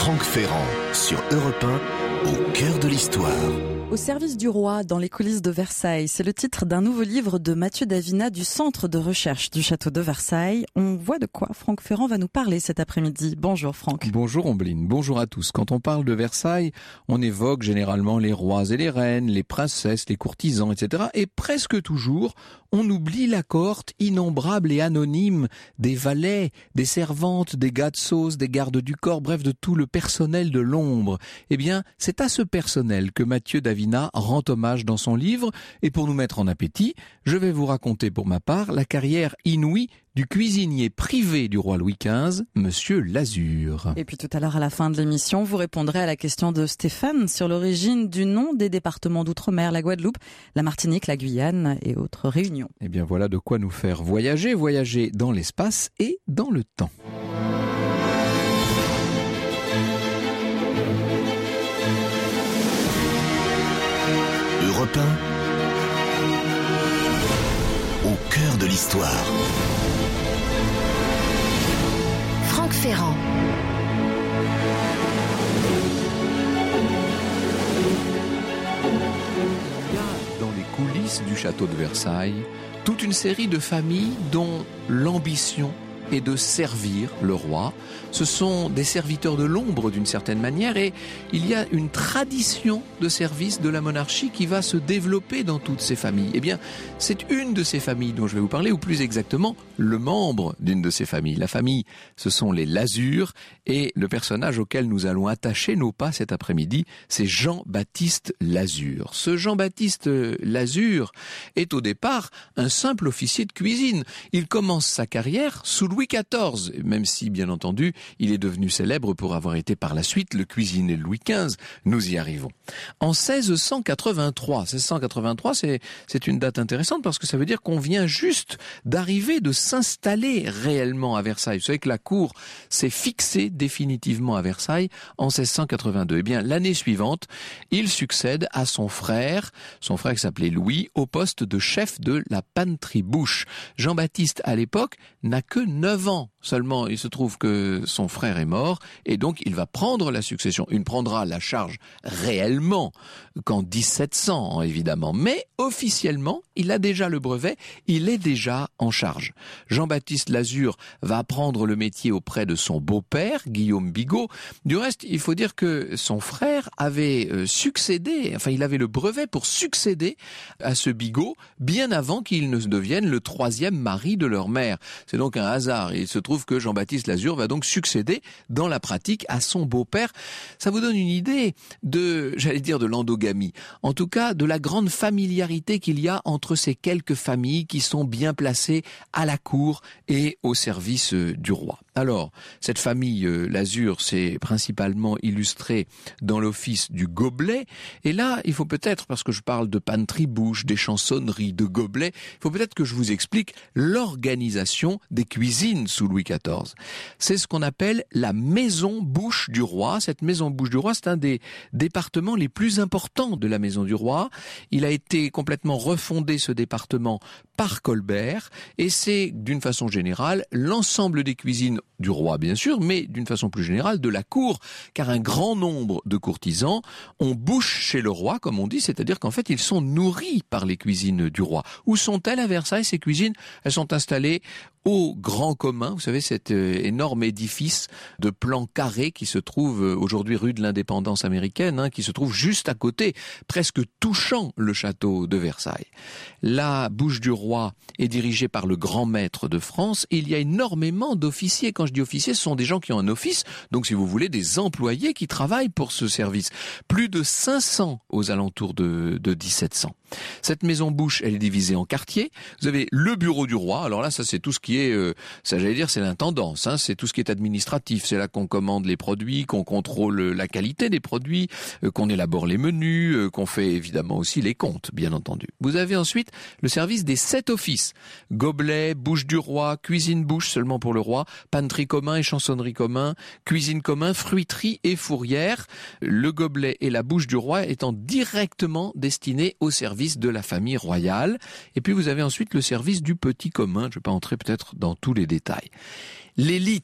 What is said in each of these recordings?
Franck Ferrand sur Europe 1, au cœur de l'histoire. Au service du roi, dans les coulisses de Versailles, c'est le titre d'un nouveau livre de Mathieu Davina du Centre de recherche du château de Versailles. On voit de quoi Franck Ferrand va nous parler cet après-midi. Bonjour Franck. Bonjour Ombline, bonjour à tous. Quand on parle de Versailles, on évoque généralement les rois et les reines, les princesses, les courtisans, etc. Et presque toujours, on oublie la cohorte innombrable et anonyme des valets, des servantes, des gars de sauce, des gardes du corps, bref, de tout le personnel de l'ombre. Eh bien, c'est à ce personnel que Mathieu Davina rend hommage dans son livre. Et pour nous mettre en appétit, je vais vous raconter pour ma part la carrière inouïe du cuisinier privé du roi Louis XV, Monsieur Lazure. Et puis tout à l'heure, à la fin de l'émission, vous répondrez à la question de Stéphane sur l'origine du nom des départements d'outre-mer, la Guadeloupe, la Martinique, la Guyane et autres réunions. Eh bien voilà de quoi nous faire voyager dans l'espace et dans le temps. Europe 1, au cœur de l'histoire. Franck Ferrand. Il y a dans les coulisses du château de Versailles toute une série de familles dont l'ambition est de servir le roi. Ce sont des serviteurs de l'ombre d'une certaine manière et il y a une tradition de service de la monarchie qui va se développer dans toutes ces familles. Eh bien, c'est une de ces familles dont je vais vous parler, ou plus exactement, le membre d'une de ces familles. La famille, ce sont les Lazure et le personnage auquel nous allons attacher nos pas cet après-midi, c'est Jean-Baptiste Lazure. Ce Jean-Baptiste Lazure est au départ un simple officier de cuisine. Il commence sa carrière sous Louis XIV, même si, bien entendu, il est devenu célèbre pour avoir été par la suite le cuisinier de Louis XV. Nous y arrivons. En 1683, c'est une date intéressante parce que ça veut dire qu'on vient juste d'arriver, de s'installer réellement à Versailles. Vous savez que la cour s'est fixée définitivement à Versailles en 1682. Eh bien, l'année suivante, il succède à son frère qui s'appelait Louis, au poste de chef de la paneterie-bouche. Jean-Baptiste, à l'époque, n'a que 9 ans seulement. Il se trouve que son frère est mort et donc il va prendre la succession. Il prendra la charge réellement qu'en 1700, évidemment. Mais officiellement, il a déjà le brevet, il est déjà en charge. Jean-Baptiste Lazure va apprendre le métier auprès de son beau-père, Guillaume Bigot. Du reste, il faut dire que son frère avait il avait le brevet pour succéder à ce Bigot bien avant qu'il ne devienne le 3e mari de leur mère. C'est donc un hasard. Il se trouve que Jean-Baptiste Lazure va donc succéder dans la pratique à son beau-père. Ça vous donne une idée de l'endogamie. En tout cas, de la grande familiarité qu'il y a entre ces quelques familles qui sont bien placées à la cour et au service du roi. Alors, cette famille Lazure s'est principalement illustrée dans l'office du gobelet. Et là, il faut peut-être, parce que je parle de paneterie-bouche, des chansonneries, de gobelets, il faut peut-être que je vous explique l'organisation des cuisines sous Louis XIV. C'est ce qu'on appelle la maison bouche du roi. Cette maison bouche du roi, c'est un des départements les plus importants de la maison du roi. Il a été complètement refondé, ce département, par Colbert. Et c'est, d'une façon générale, l'ensemble des cuisines du roi, bien sûr, mais d'une façon plus générale, de la cour. Car un grand nombre de courtisans ont bouche chez le roi, comme on dit, c'est-à-dire qu'en fait, ils sont nourris par les cuisines du roi. Où sont-elles à Versailles, ces cuisines? Elles sont installées au Grand Commun, vous savez, cet énorme édifice de plan carré qui se trouve aujourd'hui rue de l'Indépendance américaine, qui se trouve juste à côté, presque touchant le château de Versailles. La bouche du roi est dirigée par le grand maître de France et il y a énormément d'officiers. Quand je dis officiers, ce sont des gens qui ont un office, donc si vous voulez, des employés qui travaillent pour ce service. Plus de 500 aux alentours de 1700. Cette maison bouche, elle est divisée en quartiers. Vous avez le bureau du roi. Alors là, ça c'est tout ce qui est, c'est l'intendance. C'est tout ce qui est administratif. C'est là qu'on commande les produits, qu'on contrôle la qualité des produits, qu'on élabore les menus, qu'on fait évidemment aussi les comptes, bien entendu. Vous avez ensuite le service des 7 offices. Gobelet, bouche du roi, cuisine bouche seulement pour le roi, paneterie commun et chansonnerie commun, cuisine commun, fruiterie et fourrière. Le gobelet et la bouche du roi étant directement destinés au service de la famille royale. Et puis vous avez ensuite le service du petit commun. Je ne vais pas entrer peut-être dans tous les détails. L'élite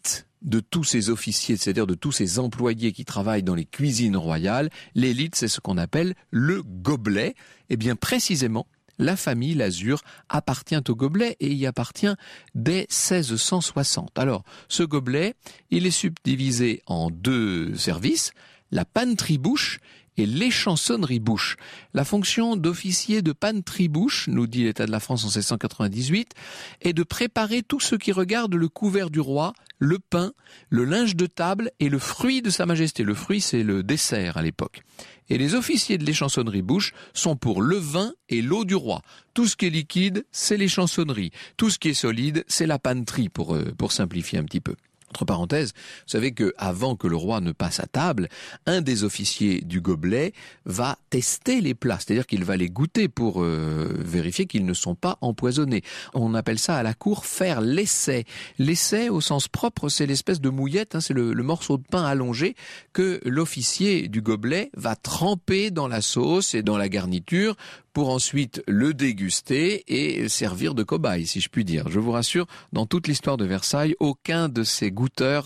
de tous ces officiers, c'est-à-dire de tous ces employés qui travaillent dans les cuisines royales, l'élite, c'est ce qu'on appelle le gobelet. Eh bien, précisément, la famille Lasure appartient au gobelet et y appartient dès 1660. Alors, ce gobelet, il est subdivisé en 2 services, la panneterie-bouche et l'échansonnerie-bouche. La fonction d'officier de panneterie-bouche, nous dit l'État de la France en 1698, est de préparer tout ce qui regarde le couvert du roi, le pain, le linge de table et le fruit de sa majesté. Le fruit, c'est le dessert à l'époque. Et les officiers de l'échansonnerie-bouche sont pour le vin et l'eau du roi. Tout ce qui est liquide, c'est l'échansonnerie. Tout ce qui est solide, c'est la panneterie, pour simplifier un petit peu. Entre parenthèses, vous savez que avant que le roi ne passe à table, un des officiers du gobelet va tester les plats, c'est-à-dire qu'il va les goûter pour vérifier qu'ils ne sont pas empoisonnés. On appelle ça à la cour faire l'essai. L'essai, au sens propre, c'est l'espèce de mouillette, c'est le morceau de pain allongé que l'officier du gobelet va tremper dans la sauce et dans la garniture pour ensuite le déguster et servir de cobaye, si je puis dire. Je vous rassure, dans toute l'histoire de Versailles, aucun de ces goûteurs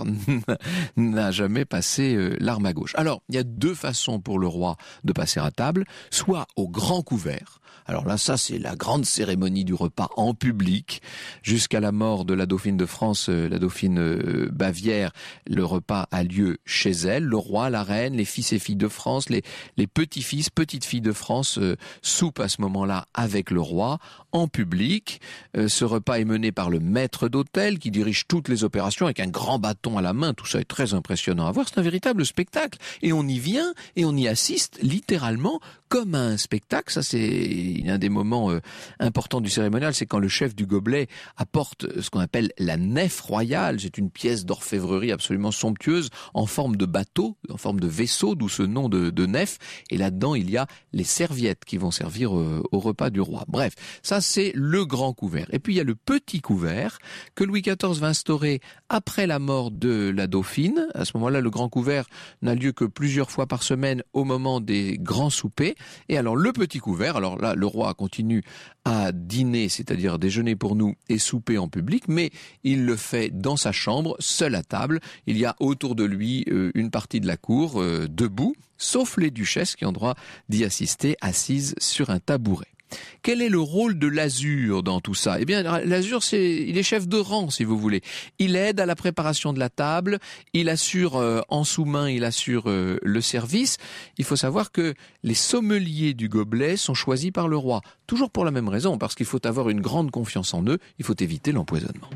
n'a jamais passé l'arme à gauche. Alors, il y a 2 façons pour le roi de passer à table, soit au grand couvert. Alors là, ça, c'est la grande cérémonie du repas en public. Jusqu'à la mort de la dauphine de France, la dauphine Bavière, le repas a lieu chez elle. Le roi, la reine, les fils et filles de France, les petits-fils, petites-filles de France soupent à ce moment-là avec le roi en public. Ce repas est mené par le maître d'hôtel qui dirige toutes les opérations avec un grand bâton à la main. Tout ça est très impressionnant à voir. C'est un véritable spectacle. Et on y vient et on y assiste littéralement comme à un spectacle. Ça, c'est un des moments importants du cérémonial, c'est quand le chef du gobelet apporte ce qu'on appelle la nef royale. C'est une pièce d'orfèvrerie absolument somptueuse en forme de bateau, en forme de vaisseau, d'où ce nom de nef. Et là-dedans, il y a les serviettes qui vont servir au repas du roi. Bref, ça c'est le grand couvert. Et puis il y a le petit couvert que Louis XIV va instaurer après la mort de la dauphine. À ce moment-là, le grand couvert n'a lieu que plusieurs fois par semaine au moment des grands soupers. Et alors le petit couvert, alors là le roi continue à dîner, c'est-à-dire déjeuner pour nous et souper en public, mais il le fait dans sa chambre, seul à table. Il y a autour de lui une partie de la cour debout, sauf les duchesses qui ont droit d'y assister assises sur un tabouret. Quel est le rôle de Lasure dans tout ça ? Eh bien, Lasure, il est chef de rang, si vous voulez. Il aide à la préparation de la table, il assure en sous-main, il assure le service. Il faut savoir que les sommeliers du gobelet sont choisis par le roi, toujours pour la même raison, parce qu'il faut avoir une grande confiance en eux, il faut éviter l'empoisonnement.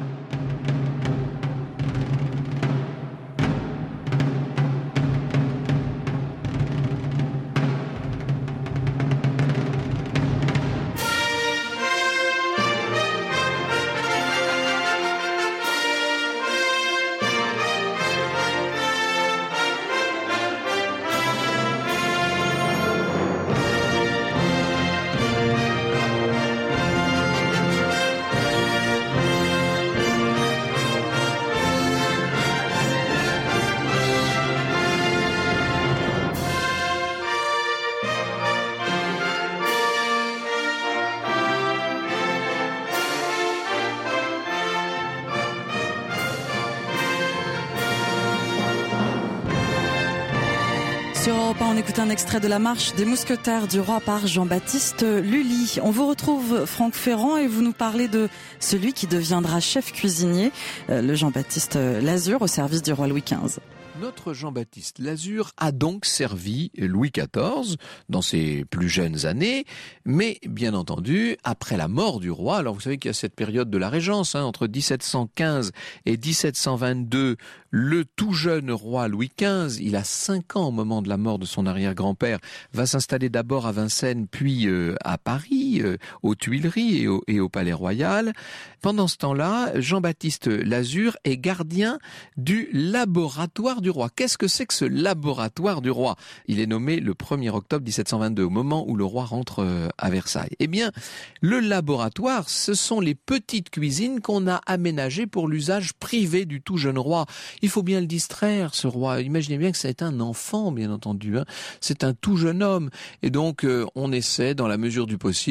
Sur Europe 1, on écoute un extrait de la marche des mousquetaires du roi par Jean-Baptiste Lully. On vous retrouve, Franck Ferrand, et vous nous parlez de celui qui deviendra chef cuisinier, le Jean-Baptiste Lasure, au service du roi Louis XV. Notre Jean-Baptiste Lasure a donc servi Louis XIV dans ses plus jeunes années, mais bien entendu, après la mort du roi, alors vous savez qu'il y a cette période de la Régence, entre 1715 et 1722, le tout jeune roi Louis XV, il a 5 ans au moment de la mort de son arrière-grand-père, va s'installer d'abord à Vincennes, puis à Paris, aux Tuileries et au Palais Royal. Pendant ce temps-là, Jean-Baptiste Lasure est gardien du laboratoire du roi. Qu'est-ce que c'est que ce laboratoire du roi ? Il est nommé le 1er octobre 1722, au moment où le roi rentre à Versailles. Eh bien, le laboratoire, ce sont les petites cuisines qu'on a aménagées pour l'usage privé du tout jeune roi. Il faut bien le distraire, ce roi. Imaginez bien que c'est un enfant, bien entendu. C'est un tout jeune homme. Et donc, on essaie, dans la mesure du possible,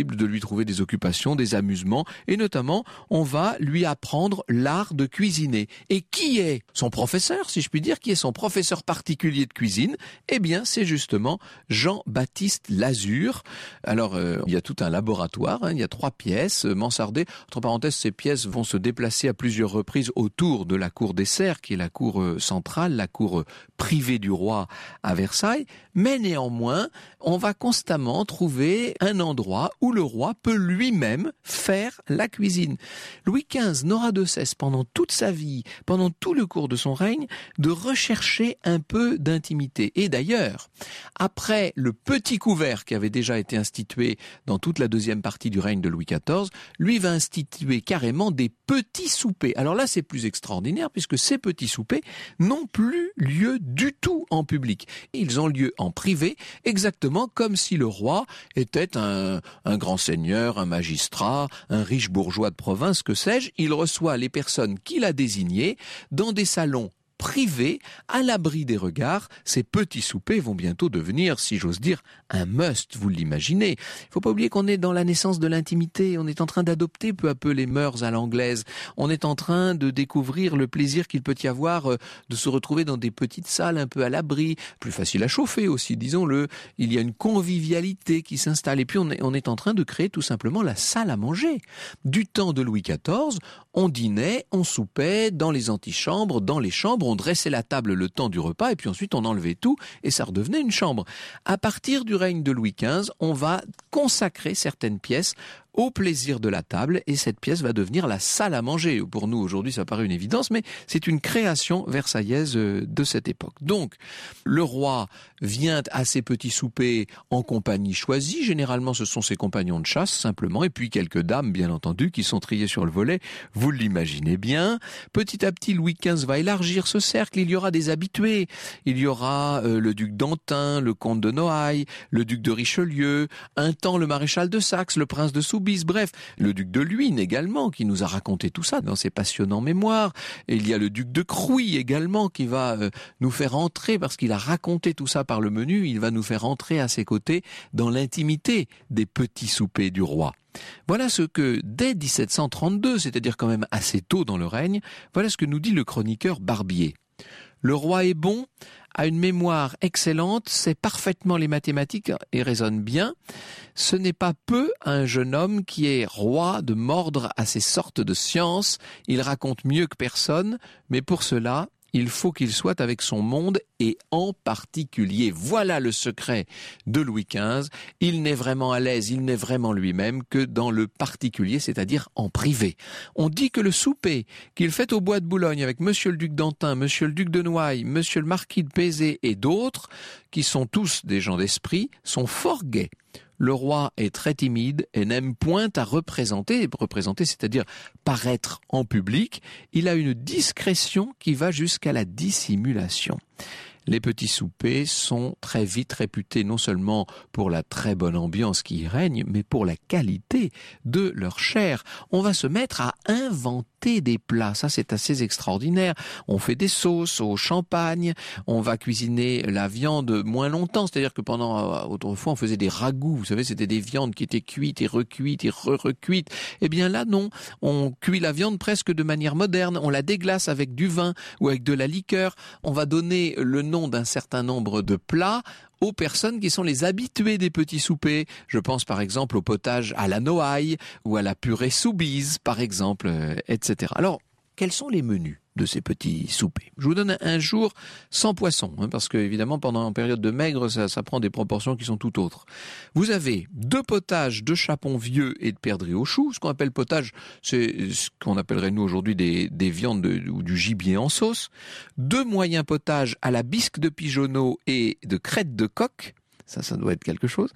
possible de lui trouver des occupations, des amusements, et notamment, on va lui apprendre l'art de cuisiner. Et qui est son professeur, si je puis dire, qui est son professeur particulier de cuisine? Eh bien, c'est justement Jean-Baptiste Lazure. Alors, il y a tout un laboratoire, il y a 3 pièces mansardées. Entre parenthèses, ces pièces vont se déplacer à plusieurs reprises autour de la cour des Serres, qui est la cour centrale, la cour privée du roi à Versailles. Mais néanmoins, on va constamment trouver un endroit où le roi peut lui-même faire la cuisine. Louis XV n'aura de cesse pendant toute sa vie, pendant tout le cours de son règne, de rechercher un peu d'intimité. Et d'ailleurs, après le petit couvert qui avait déjà été institué dans toute la deuxième partie du règne de Louis XIV, lui va instituer carrément des petits soupers. Alors là, c'est plus extraordinaire puisque ces petits soupers n'ont plus lieu du tout en public. Ils ont lieu en privé, exactement comme si le roi était un grand seigneur, un magistrat, un riche bourgeois de province, que sais-je. Il reçoit les personnes qu'il a désignées dans des salons privés, à l'abri des regards. Ces petits soupers vont bientôt devenir, si j'ose dire, un must, vous l'imaginez. Il faut pas oublier qu'on est dans la naissance de l'intimité, on est en train d'adopter peu à peu les mœurs à l'anglaise, on est en train de découvrir le plaisir qu'il peut y avoir de se retrouver dans des petites salles un peu à l'abri, plus facile à chauffer aussi, disons-le. Il y a une convivialité qui s'installe, et puis on est en train de créer tout simplement la salle à manger. Du temps de Louis XIV, on dînait, on soupait dans les antichambres, dans les chambres, on dressait la table le temps du repas et puis ensuite on enlevait tout et ça redevenait une chambre. À partir du règne de Louis XV, on va consacrer certaines pièces au plaisir de la table et cette pièce va devenir la salle à manger. Pour nous aujourd'hui ça paraît une évidence, mais c'est une création versaillaise de cette époque. Donc le roi vient à ses petits soupers en compagnie choisie, généralement ce sont ses compagnons de chasse simplement, et puis quelques dames bien entendu qui sont triées sur le volet, vous l'imaginez bien. Petit à petit Louis XV va élargir ce cercle, il y aura des habitués, il y aura le duc d'Antin, le comte de Noailles, le duc de Richelieu, un temps le maréchal de Saxe, le prince de Soubise, bref, le duc de Luynes également, qui nous a raconté tout ça dans ses passionnants mémoires. Et il y a le duc de Crouy également, qui va nous faire entrer, parce qu'il a raconté tout ça par le menu, il va nous faire entrer à ses côtés dans l'intimité des petits soupers du roi. Voilà ce que, dès 1732, c'est-à-dire quand même assez tôt dans le règne, voilà ce que nous dit le chroniqueur Barbier. Le roi est bon, a une mémoire excellente, sait parfaitement les mathématiques et raisonne bien. Ce n'est pas peu à un jeune homme qui est roi de mordre à ces sortes de sciences. Il raconte mieux que personne, mais pour cela, il faut qu'il soit avec son monde et en particulier. Voilà le secret de Louis XV. Il n'est vraiment à l'aise, il n'est vraiment lui-même que dans le particulier, c'est-à-dire en privé. On dit que le souper qu'il fait au bois de Boulogne avec monsieur le duc d'Antin, monsieur le duc de Noailles, monsieur le marquis de Pézé et d'autres, qui sont tous des gens d'esprit, sont fort gais. Le roi est très timide et n'aime point à représenter, c'est-à-dire paraître en public. Il a une discrétion qui va jusqu'à la dissimulation. Les petits soupers sont très vite réputés non seulement pour la très bonne ambiance qui y règne, mais pour la qualité de leur chair. On va se mettre à inventer des plats, ça c'est assez extraordinaire. On fait des sauces au champagne, on va cuisiner la viande moins longtemps, c'est-à-dire que autrefois on faisait des ragoûts, vous savez, c'était des viandes qui étaient cuites et recuites et recuites. Eh bien là non, on cuit la viande presque de manière moderne, on la déglace avec du vin ou avec de la liqueur, on va donner le nom d'un certain nombre de plats aux personnes qui sont les habitués des petits soupers. Je pense par exemple au potage à la Noailles ou à la purée Soubise par exemple, etc. Alors, quels sont les menus de ces petits soupers? Je vous donne un jour sans poisson, parce que évidemment pendant une période de maigre, ça prend des proportions qui sont tout autres. Vous avez 2 potages de chapon vieux et de perdrix au chou. Ce qu'on appelle potage, c'est ce qu'on appellerait nous aujourd'hui des viandes ou du gibier en sauce. 2 moyens potages à la bisque de pigeonneau et de crête de coq. Ça doit être quelque chose.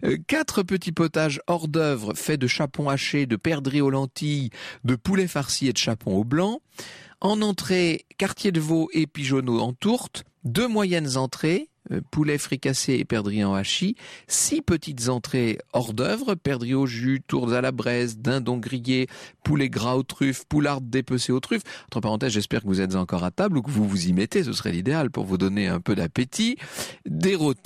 4 petits potages hors d'œuvre faits de chapon haché, de perdrix aux lentilles, de poulet farci et de chapon au blanc. En entrée, quartier de veau et pigeonneau en tourte. 2 moyennes entrées, poulet fricassé et perdrix en hachis. 6 petites entrées hors d'œuvre, perdrix au jus, tourtes à la braise, dindon grillé, poulet gras aux truffes, poularde dépecée aux truffes. Entre parenthèses, j'espère que vous êtes encore à table ou que vous vous y mettez, ce serait l'idéal pour vous donner un peu d'appétit. Des rôtis,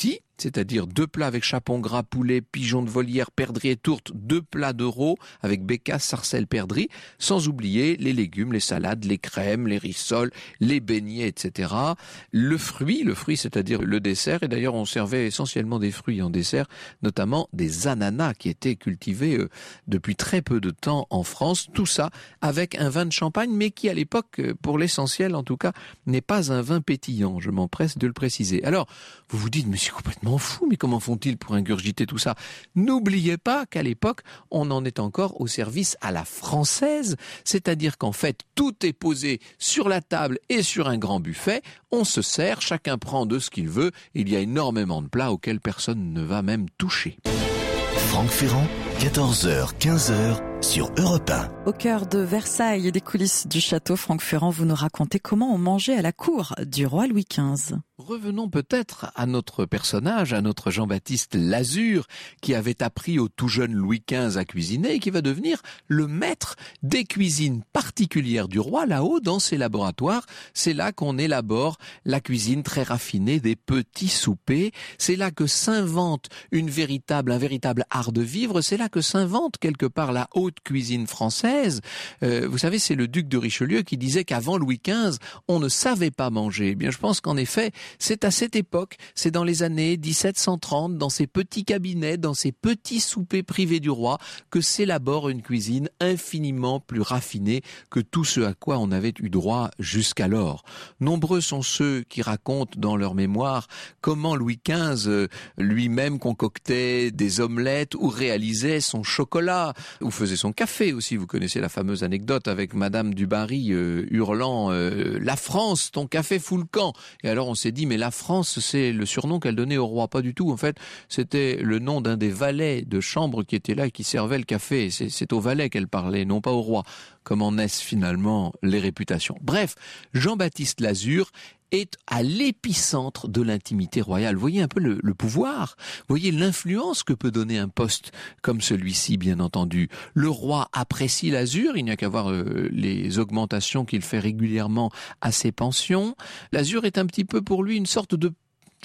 c'est-à-dire 2 plats avec chapon gras, poulet, pigeon de volière, perdrix et tourte, 2 plats de rôt avec bécasse, sarcelle, perdrix, sans oublier les légumes, les salades, les crèmes, les rissoles, les beignets, etc. Le fruit, c'est-à-dire le dessert, et d'ailleurs on servait essentiellement des fruits en dessert, notamment des ananas qui étaient cultivés depuis très peu de temps en France, tout ça avec un vin de champagne, mais qui à l'époque, pour l'essentiel en tout cas, n'est pas un vin pétillant, je m'empresse de le préciser. Alors, vous vous dites, mais c'est complètement fou, mais comment font-ils pour ingurgiter tout ça? N'oubliez pas qu'à l'époque, on en est encore au service à la française, c'est-à-dire qu'en fait, tout est posé sur la table et sur un grand buffet, on se sert, chacun prend de ce qu'il veut, il y a énormément de plats auxquels personne ne va même toucher. Franck Ferrand, 14h, 15h sur Europe 1. Au cœur de Versailles et des coulisses du château, Franck Ferrand, vous nous racontez comment on mangeait à la cour du roi Louis XV. Revenons peut-être à notre personnage, à notre Jean-Baptiste Lazure, qui avait appris au tout jeune Louis XV à cuisiner et qui va devenir le maître des cuisines particulières du roi, là-haut dans ses laboratoires. C'est là qu'on élabore la cuisine très raffinée des petits soupers. C'est là que s'invente un véritable art de vivre. C'est là que s'invente quelque part la haute cuisine française. Vous savez, c'est le duc de Richelieu qui disait qu'avant Louis XV, on ne savait pas manger. Eh bien, je pense qu'en effet, c'est à cette époque, c'est dans les années 1730, dans ces petits cabinets, dans ces petits soupers privés du roi, que s'élabore une cuisine infiniment plus raffinée que tout ce à quoi on avait eu droit jusqu'alors. Nombreux sont ceux qui racontent dans leur mémoire comment Louis XV lui-même concoctait des omelettes ou réalisait son chocolat, ou faisait son café aussi. Vous connaissez la fameuse anecdote avec Madame du Barry hurlant la France, ton café fout le camp. Et alors on s'est dit, mais la France, c'est le surnom qu'elle donnait au roi. Pas du tout, en fait, c'était le nom d'un des valets de chambre qui était là et qui servait le café. C'est aux valets qu'elle parlait, non pas au roi. Comment naissent finalement les réputations? Bref, Jean-Baptiste Lazure est à l'épicentre de l'intimité royale. Vous voyez un peu le pouvoir, vous voyez l'influence que peut donner un poste comme celui-ci, bien entendu. Le roi apprécie Lazure, il n'y a qu'à voir les augmentations qu'il fait régulièrement à ses pensions. Lazure est un petit peu pour lui une sorte de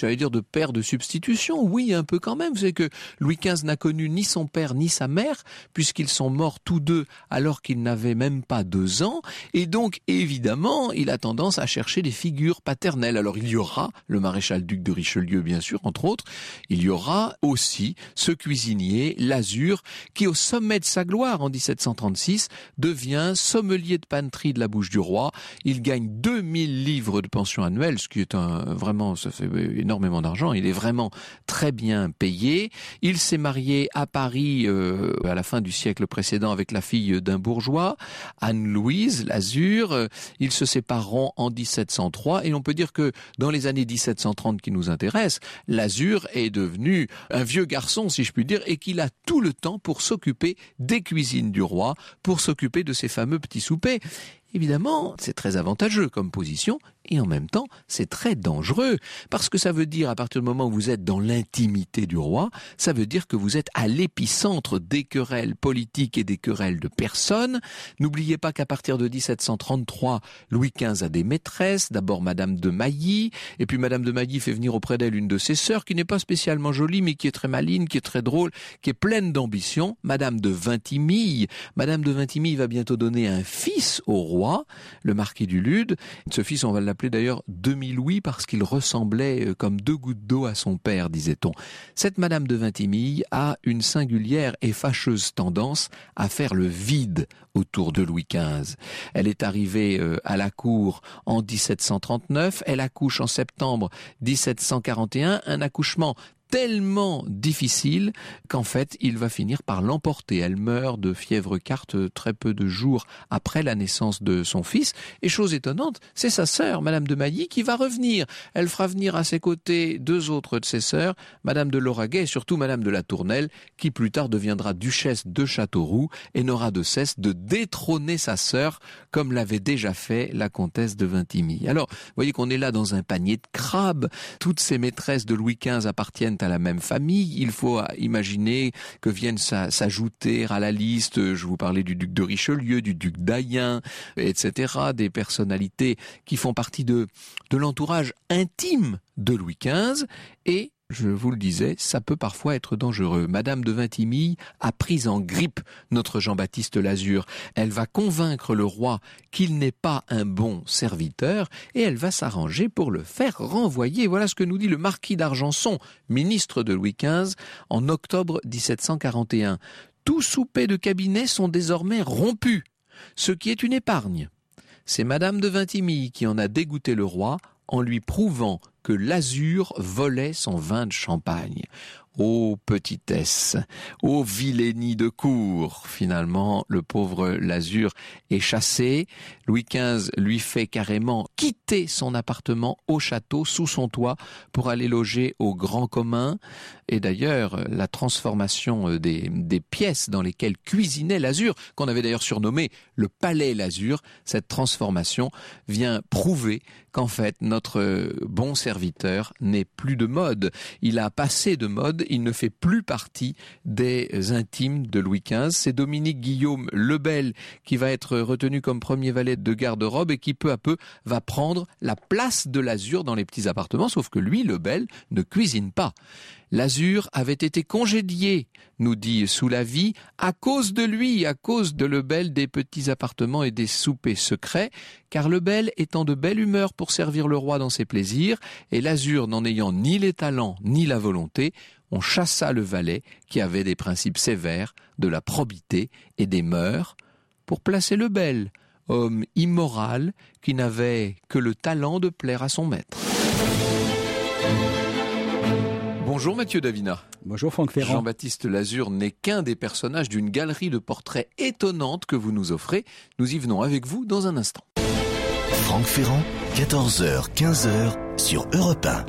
père de substitution, oui, un peu quand même. Vous savez que Louis XV n'a connu ni son père ni sa mère, puisqu'ils sont morts tous deux alors qu'ils n'avaient même pas 2 ans, et donc, évidemment, il a tendance à chercher des figures paternelles. Alors, il y aura le maréchal-duc de Richelieu, bien sûr, entre autres, il y aura aussi ce cuisinier, Lazure, qui, au sommet de sa gloire en 1736, devient sommelier de paneterie de la bouche du roi. Il gagne 2000 livres de pension annuelle, ce qui est vraiment, ça fait énormément d'argent, il est vraiment très bien payé. Il s'est marié à Paris à la fin du siècle précédent avec la fille d'un bourgeois, Anne-Louise Lazure. Ils se sépareront en 1703 et on peut dire que dans les années 1730 qui nous intéressent, Lazure est devenu un vieux garçon, si je puis dire, et qu'il a tout le temps pour s'occuper des cuisines du roi, pour s'occuper de ces fameux petits soupers. Évidemment, c'est très avantageux comme position et en même temps, c'est très dangereux parce que ça veut dire, à partir du moment où vous êtes dans l'intimité du roi, ça veut dire que vous êtes à l'épicentre des querelles politiques et des querelles de personnes. N'oubliez pas qu'à partir de 1733, Louis XV a des maîtresses, d'abord Madame de Mailly, et puis Madame de Mailly fait venir auprès d'elle une de ses sœurs qui n'est pas spécialement jolie, mais qui est très maligne, qui est très drôle, qui est pleine d'ambition, Madame de Vintimille. Madame de Vintimille va bientôt donner un fils au roi, le marquis du Lude. Ce fils, on va l'appeler d'ailleurs Demi-Louis parce qu'il ressemblait comme 2 gouttes d'eau à son père, disait-on. Cette Madame de Vintimille a une singulière et fâcheuse tendance à faire le vide autour de Louis XV. Elle est arrivée à la cour en 1739, elle accouche en septembre 1741, un accouchement tellement difficile qu'en fait, il va finir par l'emporter. Elle meurt de fièvre quarte très peu de jours après la naissance de son fils. Et chose étonnante, c'est sa sœur, Madame de Mailly, qui va revenir. Elle fera venir à ses côtés 2 autres de ses sœurs, Madame de Lauragais et surtout Madame de la Tournelle, qui plus tard deviendra duchesse de Châteauroux et n'aura de cesse de détrôner sa sœur, comme l'avait déjà fait la comtesse de Vintimille. Alors, vous voyez qu'on est là dans un panier de crabes. Toutes ces maîtresses de Louis XV appartiennent à la même famille. Il faut imaginer que viennent s'ajouter à la liste, je vous parlais du duc de Richelieu, du duc d'Ayen, etc., des personnalités qui font partie de l'entourage intime de Louis XV, et Je vous le disais, ça peut parfois être dangereux. Madame de Vintimille a pris en grippe notre Jean-Baptiste Lazur. Elle va convaincre le roi qu'il n'est pas un bon serviteur et elle va s'arranger pour le faire renvoyer. Voilà ce que nous dit le marquis d'Argenson, ministre de Louis XV, en octobre 1741. Tous soupers de cabinet sont désormais rompus, ce qui est une épargne. C'est Madame de Vintimille qui en a dégoûté le roi en lui prouvant que Lazur volait son vin de champagne. Ô petitesse, ô vilainie de cour. Finalement, le pauvre Lazur est chassé. Louis XV lui fait carrément quitter son appartement au château, sous son toit, pour aller loger au grand commun. Et d'ailleurs, la transformation des pièces dans lesquelles cuisinait Lazur, qu'on avait d'ailleurs surnommé le palais Lazur, cette transformation vient prouver qu'en fait, notre bon serviteur n'est plus de mode. Il a passé de mode, il ne fait plus partie des intimes de Louis XV. C'est Dominique Guillaume Lebel qui va être retenu comme premier valet de garde-robe et qui peu à peu va prendre la place de Lazur dans les petits appartements, sauf que lui, Lebel, ne cuisine pas. Lazur avait été congédié, nous dit Soulavie, à cause de lui, à cause de Lebel, des petits appartements et des soupers secrets, car Lebel étant de belle humeur pour servir le roi dans ses plaisirs, et Lazur n'en ayant ni les talents ni la volonté, on chassa le valet qui avait des principes sévères, de la probité et des mœurs, pour placer Lebel, homme immoral qui n'avait que le talent de plaire à son maître. Bonjour Mathieu Davina. Bonjour Franck Ferrand. Jean-Baptiste Lazur n'est qu'un des personnages d'une galerie de portraits étonnante que vous nous offrez. Nous y venons avec vous dans un instant. Franck Ferrand, 14h, 15h sur Europe 1.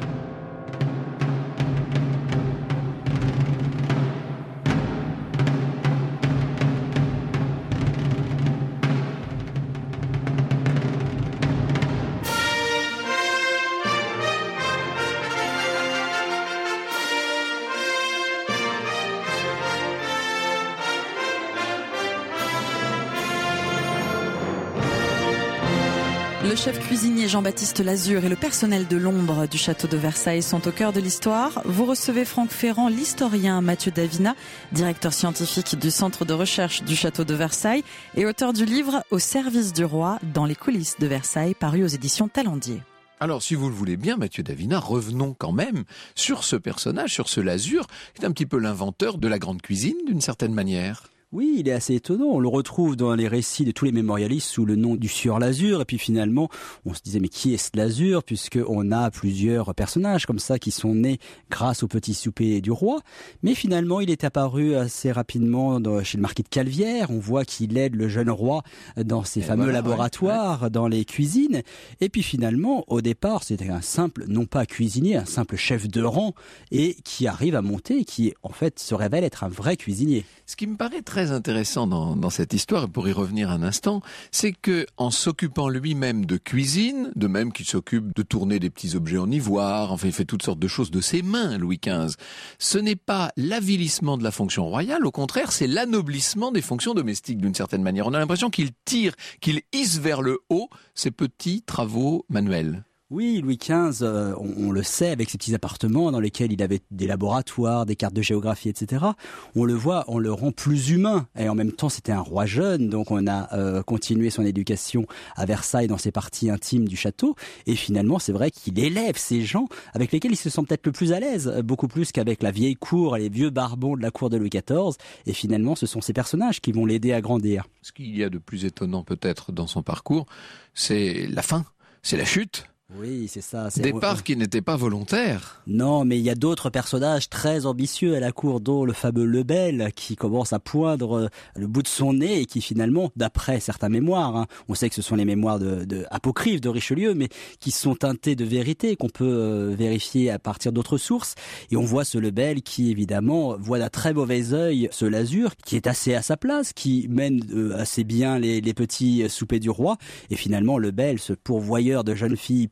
Le chef cuisinier Jean-Baptiste Lazur et le personnel de l'ombre du château de Versailles sont au cœur de l'histoire. Vous recevez Franck Ferrand, l'historien Mathieu Davina, directeur scientifique du centre de recherche du château de Versailles et auteur du livre Au service du roi dans les coulisses de Versailles, paru aux éditions Talendier. Alors, si vous le voulez bien, Mathieu Davina, revenons quand même sur ce personnage, sur ce Lazur, qui est un petit peu l'inventeur de la grande cuisine, d'une certaine manière. Oui, il est assez étonnant. On le retrouve dans les récits de tous les mémorialistes sous le nom du sieur Lazur. Et puis finalement, on se disait, mais qui est ce Lazur? Puisqu'on a plusieurs personnages comme ça qui sont nés grâce au petit souper du roi. Mais finalement, il est apparu assez rapidement chez le marquis de Calvière. On voit qu'il aide le jeune roi dans ses fameux laboratoires, dans les cuisines. Et puis finalement, au départ, c'était un simple, non pas cuisinier, un simple chef de rang et qui arrive à monter, qui en fait se révèle être un vrai cuisinier. Ce qui me paraît très intéressant dans cette histoire, et pour y revenir un instant, c'est que en s'occupant lui-même de cuisine, de même qu'il s'occupe de tourner des petits objets en ivoire, enfin il fait toutes sortes de choses de ses mains, Louis XV, ce n'est pas l'avilissement de la fonction royale, au contraire, c'est l'anoblissement des fonctions domestiques d'une certaine manière. On a l'impression qu'il tire, qu'il hisse vers le haut ces petits travaux manuels. Oui, Louis XV, on le sait, avec ses petits appartements dans lesquels il avait des laboratoires, des cartes de géographie, etc. On le voit, on le rend plus humain. Et en même temps, c'était un roi jeune, donc on a continué son éducation à Versailles dans ses parties intimes du château. Et finalement, c'est vrai qu'il élève ces gens avec lesquels il se sent peut-être le plus à l'aise, beaucoup plus qu'avec la vieille cour et les vieux barbons de la cour de Louis XIV. Et finalement, ce sont ces personnages qui vont l'aider à grandir. Ce qu'il y a de plus étonnant peut-être dans son parcours, c'est la fin, c'est la chute. Oui, c'est ça. Départ qui n'était pas volontaire. Non, mais il y a d'autres personnages très ambitieux à la cour, dont le fameux Lebel, qui commence à poindre le bout de son nez et qui finalement, d'après certains mémoires, on sait que ce sont les mémoires de apocryphes de Richelieu, mais qui sont teintées de vérité, qu'on peut vérifier à partir d'autres sources. Et on voit ce Lebel qui, évidemment, voit d'un très mauvais œil ce Lazur, qui est assez à sa place, qui mène assez bien les petits soupers du roi. Et finalement, Lebel, ce pourvoyeur de jeunes filles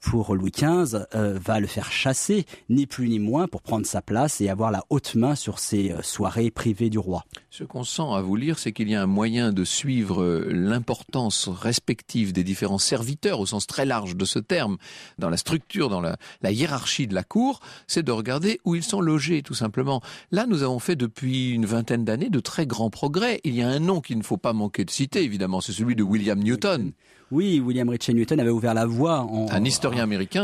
pour Louis XV, va le faire chasser, ni plus ni moins, pour prendre sa place et avoir la haute main sur ces soirées privées du roi. Ce qu'on sent à vous lire, c'est qu'il y a un moyen de suivre l'importance respective des différents serviteurs, au sens très large de ce terme, dans la structure, dans la hiérarchie de la cour, c'est de regarder où ils sont logés, tout simplement. Là, nous avons fait depuis une vingtaine d'années de très grands progrès. Il y a un nom qu'il ne faut pas manquer de citer, évidemment, c'est celui de William Newton. Oui, William Ritchie Newton avait ouvert la voie un historien américain,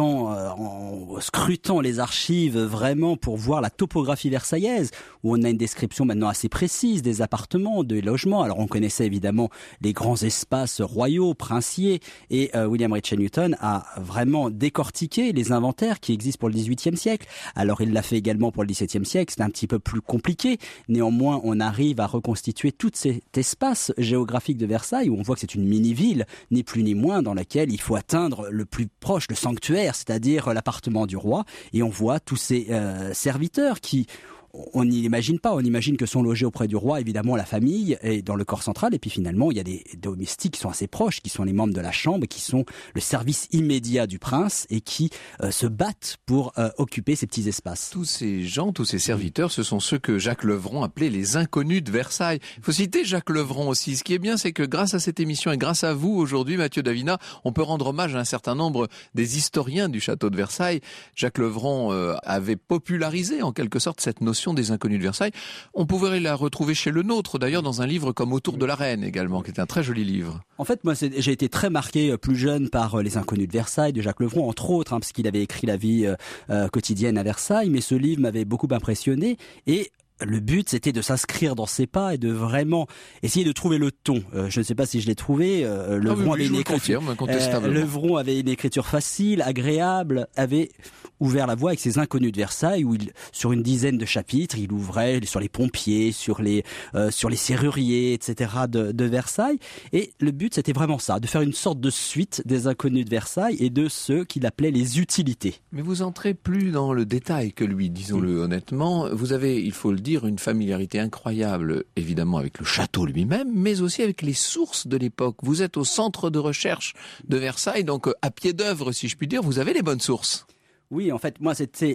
en scrutant les archives vraiment pour voir la topographie versaillaise, où on a une description maintenant assez précise des appartements, des logements. Alors on connaissait évidemment les grands espaces royaux, princiers, et William Ritchie Newton a vraiment décortiqué les inventaires qui existent pour le XVIIIe siècle. Alors il l'a fait également pour le XVIIe siècle, c'est un petit peu plus compliqué. Néanmoins, on arrive à reconstituer tout cet espace géographique de Versailles, où on voit que c'est une mini-ville, ni plus ni moins, dans laquelle il faut atteindre le plus proche, le sanctuaire, c'est-à-dire l'appartement du roi. Et on voit tous ces serviteurs qui... On n'y imagine pas, on imagine que sont logés auprès du roi, évidemment, la famille est dans le corps central, et puis finalement, il y a des domestiques qui sont assez proches, qui sont les membres de la chambre, qui sont le service immédiat du prince, et qui se battent pour occuper ces petits espaces. Tous ces gens, tous ces serviteurs, ce sont ceux que Jacques Levron appelait les inconnus de Versailles. Il faut citer Jacques Levron aussi. Ce qui est bien, c'est que grâce à cette émission, et grâce à vous aujourd'hui, Mathieu Davina, on peut rendre hommage à un certain nombre des historiens du château de Versailles. Jacques Levron avait popularisé, en quelque sorte, cette notion des inconnus de Versailles. On pouvait la retrouver chez le nôtre, d'ailleurs, dans un livre comme Autour de la Reine également, qui est un très joli livre. En fait, moi, j'ai été très marqué plus jeune par Les Inconnus de Versailles de Jacques Levron, entre autres, parce qu'il avait écrit la vie quotidienne à Versailles, mais ce livre m'avait beaucoup impressionné, et le but, c'était de s'inscrire dans ses pas et de vraiment essayer de trouver le ton. Je ne sais pas si je l'ai trouvé. Levron avait une écriture facile, agréable, avait ouvert la voie avec ses Inconnus de Versailles, où sur une dizaine de chapitres, il ouvrait sur les pompiers, sur les serruriers, etc. de Versailles. Et le but, c'était vraiment ça, de faire une sorte de suite des Inconnus de Versailles et de ceux qu'il appelait les utilités. Mais vous entrez plus dans le détail que lui, disons-le honnêtement. Vous avez, il faut le dire, une familiarité incroyable, évidemment, avec le château lui-même, mais aussi avec les sources de l'époque. Vous êtes au centre de recherche de Versailles, donc à pied d'œuvre, si je puis dire, vous avez les bonnes sources. Oui, en fait, moi, c'était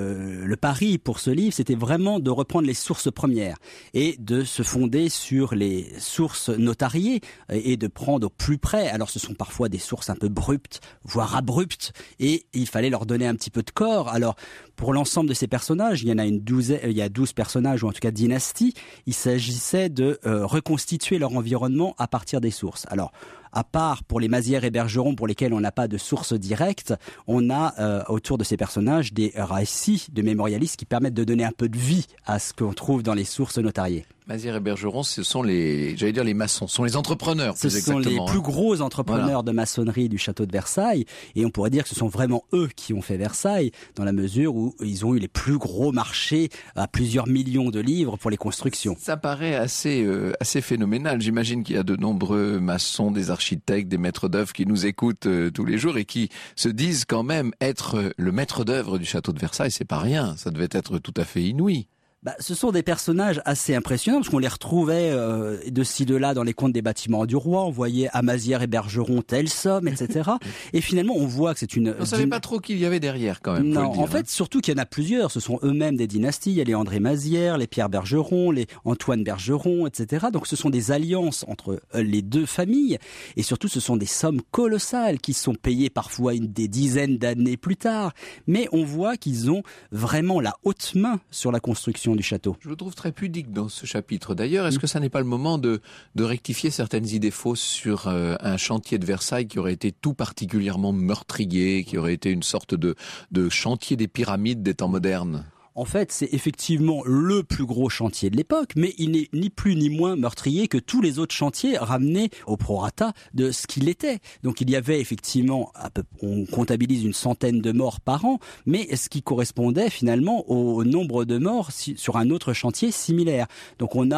le pari pour ce livre, c'était vraiment de reprendre les sources premières et de se fonder sur les sources notariées et de prendre au plus près. Alors, ce sont parfois des sources un peu abruptes, voire abruptes, et il fallait leur donner un petit peu de corps. Alors, pour l'ensemble de ces personnages, il y en a il y a 12 personnages, ou en tout cas dynasties, il s'agissait de reconstituer leur environnement à partir des sources. Alors, à part pour les Mazières et Bergeron, pour lesquels on n'a pas de source directe, on a autour de ces personnages des récits de mémorialistes qui permettent de donner un peu de vie à ce qu'on trouve dans les sources notariées. Mazières et Bergeron, ce sont les maçons, ce sont les entrepreneurs, plus exactement. Ce sont les plus gros entrepreneurs de maçonnerie du château de Versailles, et on pourrait dire que ce sont vraiment eux qui ont fait Versailles, dans la mesure où ils ont eu les plus gros marchés à plusieurs millions de livres pour les constructions. Ça paraît assez phénoménal. J'imagine qu'il y a de nombreux maçons, des architectes, des maîtres d'œuvre qui nous écoutent tous les jours et qui se disent quand même être le maître d'œuvre du château de Versailles, c'est pas rien. Ça devait être tout à fait inouï. Ce sont des personnages assez impressionnants, parce qu'on les retrouvait de ci de là dans les comptes des bâtiments du roi. On voyait à Mazières et Bergeron telle somme, etc. Et finalement, on voit que c'est une... On ne savait pas trop qui il y avait derrière, quand même. Non, en fait, surtout qu'il y en a plusieurs. Ce sont eux-mêmes des dynasties. Il y a les André Mazières, les Pierre Bergeron, les Antoine Bergeron, etc. Donc, ce sont des alliances entre les deux familles. Et surtout, ce sont des sommes colossales qui sont payées parfois des dizaines d'années plus tard. Mais on voit qu'ils ont vraiment la haute main sur la construction du château. Je le trouve très pudique dans ce chapitre. D'ailleurs, est-ce que ça n'est pas le moment de rectifier certaines idées fausses sur un chantier de Versailles qui aurait été tout particulièrement meurtrier, qui aurait été une sorte de chantier des pyramides des temps modernes ? En fait, c'est effectivement le plus gros chantier de l'époque, mais il n'est ni plus ni moins meurtrier que tous les autres chantiers ramenés au prorata de ce qu'il était. Donc il y avait effectivement, on comptabilise une centaine de morts par an, mais ce qui correspondait finalement au nombre de morts sur un autre chantier similaire. Donc on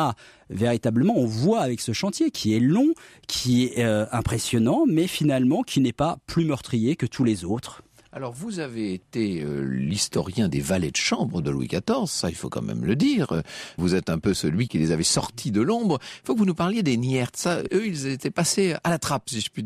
voit avec ce chantier qui est long, qui est impressionnant, mais finalement qui n'est pas plus meurtrier que tous les autres. Alors, vous avez été l'historien des valets de chambre de Louis XIV, ça il faut quand même le dire. Vous êtes un peu celui qui les avait sortis de l'ombre. Il faut que vous nous parliez des Niert. Ça, eux, ils étaient passés à la trappe, si je puis dire.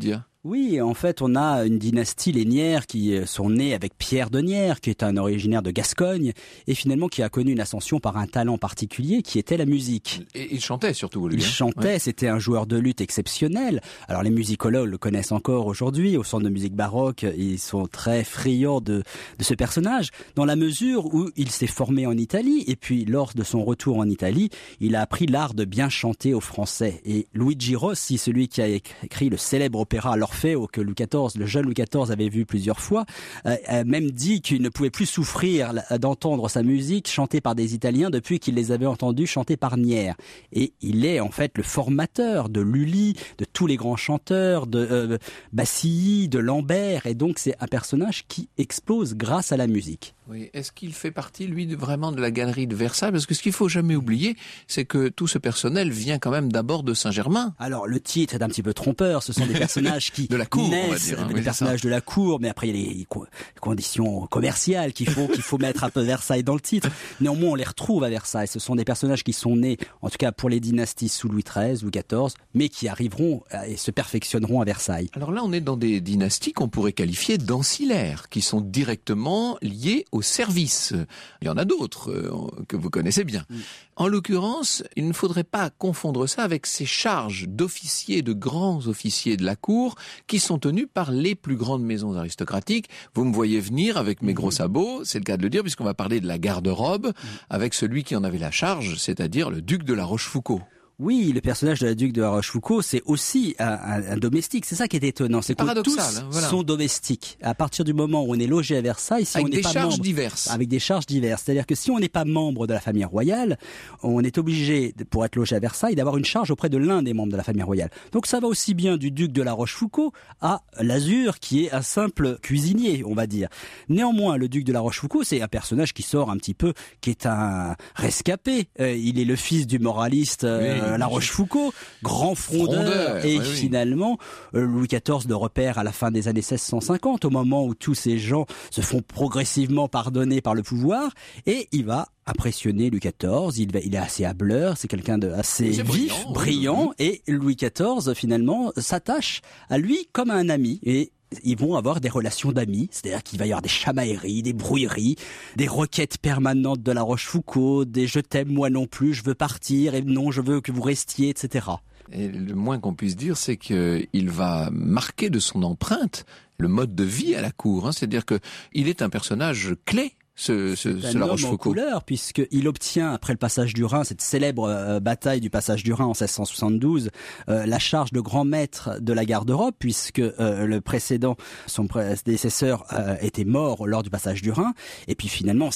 Oui, en fait, on a une dynastie, les Nières, qui sont nés avec Pierre de Nières, qui est un originaire de Gascogne, et finalement qui a connu une ascension par un talent particulier, qui était la musique. Et il chantait surtout, lui. Il chantait, ouais. C'était un joueur de luth exceptionnel. Alors les musicologues le connaissent encore aujourd'hui, au Centre de musique baroque, ils sont très friands de ce personnage, dans la mesure où il s'est formé en Italie, et puis lors de son retour en Italie, il a appris l'art de bien chanter aux Français. Et Luigi Rossi, celui qui a écrit le célèbre opéra L'Orfeo, que Louis XIV, le jeune Louis XIV avait vu plusieurs fois, a même dit qu'il ne pouvait plus souffrir d'entendre sa musique chantée par des Italiens depuis qu'il les avait entendus chanter par Nières. Et il est en fait le formateur de Lully, de tous les grands chanteurs, de Bassilly, de Lambert, et donc c'est un personnage qui explose grâce à la musique. Oui. Est-ce qu'il fait partie, lui, vraiment de la galerie de Versailles? Parce que ce qu'il faut jamais oublier, c'est que tout ce personnel vient quand même d'abord de Saint-Germain. Alors, le titre est un petit peu trompeur. Ce sont des personnages qui de la cour, naissent, on va dire, hein, des personnages de la cour, mais après, il y a les conditions commerciales qu'il faut mettre un peu Versailles dans le titre. Néanmoins, on les retrouve à Versailles. Ce sont des personnages qui sont nés, en tout cas pour les dynasties sous Louis XIII, Louis XIV, mais qui arriveront et se perfectionneront à Versailles. Alors là, on est dans des dynasties qu'on pourrait qualifier d'ancillaires, qui sont directement liées au service. Il y en a d'autres que vous connaissez bien. En l'occurrence, il ne faudrait pas confondre ça avec ces charges d'officiers, de grands officiers de la cour, qui sont tenus par les plus grandes maisons aristocratiques. Vous me voyez venir avec mes gros sabots, c'est le cas de le dire, puisqu'on va parler de la garde-robe, avec celui qui en avait la charge, c'est-à-dire le duc de la Rochefoucauld. Oui, le personnage de la duc de la Rochefoucauld, c'est aussi un domestique. C'est ça qui est étonnant, c'est que tous sont domestiques. À partir du moment où on est logé à Versailles, si on n'est pas membre, avec des charges diverses. C'est-à-dire que si on n'est pas membre de la famille royale, on est obligé, pour être logé à Versailles, d'avoir une charge auprès de l'un des membres de la famille royale. Donc ça va aussi bien du duc de la Rochefoucauld à l'Azur, qui est un simple cuisinier, on va dire. Néanmoins, le duc de la Rochefoucauld, c'est un personnage qui sort un petit peu, qui est un rescapé. Il est le fils du moraliste. La Rochefoucauld, grand frondeur et finalement Louis XIV le repère à la fin des années 1650, au moment où tous ces gens se font progressivement pardonner par le pouvoir, et il va impressionner Louis XIV, il est assez hâbleur, c'est quelqu'un de assez vif, brillant, et Louis XIV finalement s'attache à lui comme à un ami, et ils vont avoir des relations d'amis, c'est-à-dire qu'il va y avoir des chamailleries, des brouilleries, des requêtes permanentes de la Rochefoucauld, des « je t'aime, moi non plus, je veux partir » et « non, je veux que vous restiez », etc. Et le moins qu'on puisse dire, c'est qu'il va marquer de son empreinte le mode de vie à la cour, c'est-à-dire qu'il est un personnage clé. C'est un homme en couleur, puisqu'il obtient, après le passage du Rhin, cette célèbre bataille du passage du Rhin en 1672, la charge de grand maître de la garde-robe, puisque le précédent, son prédécesseur, était mort lors du passage du Rhin. Et puis finalement, en